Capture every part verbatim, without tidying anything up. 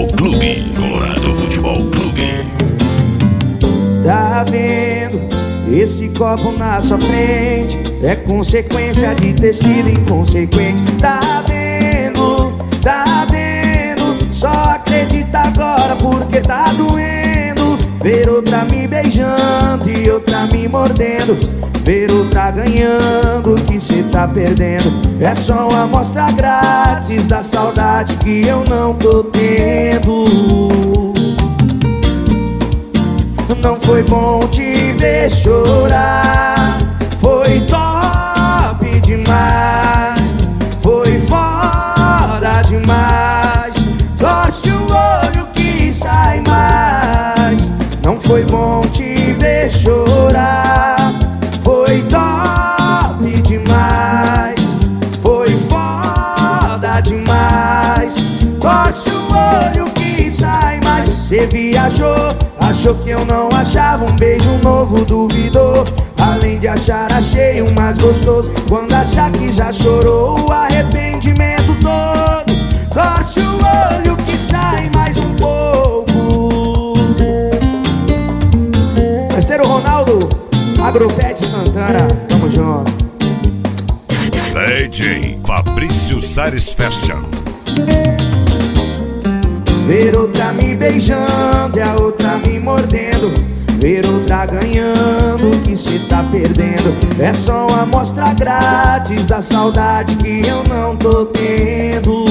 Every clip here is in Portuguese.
Futebol Clube. Colorado Futebol Clube. Tá vendo esse copo na sua frente? É consequência de ter sido inconsequente. Tá vendo, tá vendo? Só acredita agora porque tá doendo. Ver outra me beijando e outra me mordendo. Ver outra ganhando que cê tá perdendo. É só uma amostra grátis da saudade que eu não tô tendo. Não foi bom te ver chorar. Foi top demais. Foi foda demais. Torce o olho que sai mais. Não foi bom te ver chorar. Foi top demais. Foi foda demais. Torce o olho que sai mais. Cê viajou, achou que eu não achava um beijo novo, duvidou. Além de achar, achei um mais gostoso. Quando achar que já chorou, o arrependimento todo. Torce o olho que sai mais um pouco. Parceiro Ronaldo, Agropet Santana, tamo junto. D J Fabrício Sares Fashion. Ver outra me beijando e a outra me mordendo. Ver outra ganhando que cê tá perdendo. É só uma amostra grátis da saudade que eu não tô tendo.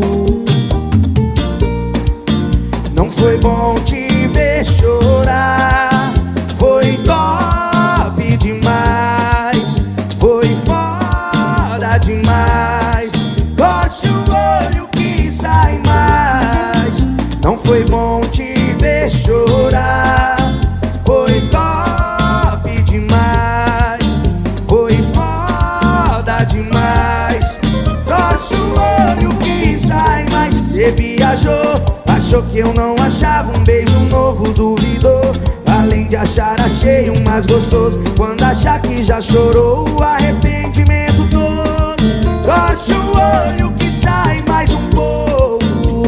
Não foi bom te ver chorar. Foi top demais. Foi foda demais. Torce o olho que sai mais. Não foi bom te ver chorar. Foi top demais. Foi foda demais. Torce o olho que sai mais. Cê viajou, achou que eu não achava um beijo novo, duvidou. Além de achar, achei um mais gostoso. Quando achar que já chorou, o arrependimento todo. Torce o olho que sai mais um pouco.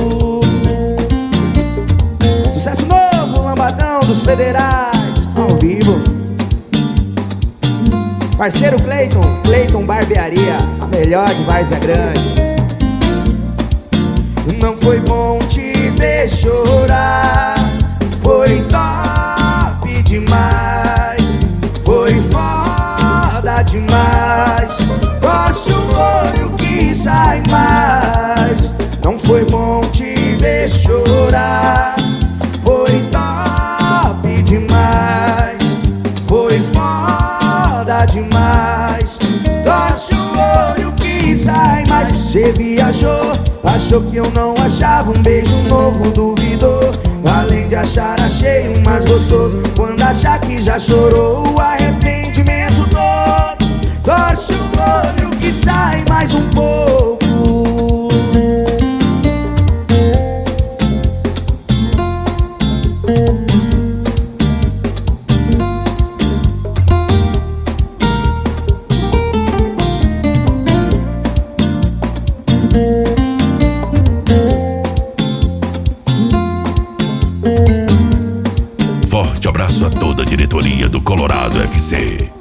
Sucesso novo, Lambadão dos Federais, ao vivo. Parceiro Cleiton, Cleiton Barbearia, a melhor de Várzea Grande. Não foi bom te ver chorar. Foi top demais. Foi foda demais. Torce o olho que sai mais. Não foi bom te ver chorar. Foi top demais. Foi foda demais. Torce o olho que sai mais. Cê viajou, achou que eu não achava um beijo novo, duvidou. Além de achar, achei um mais gostoso. Quando achar que já chorou, o arrependimento todo. Torce o olho que sai mais um pouco. Forte abraço a toda a diretoria do Colorado F C.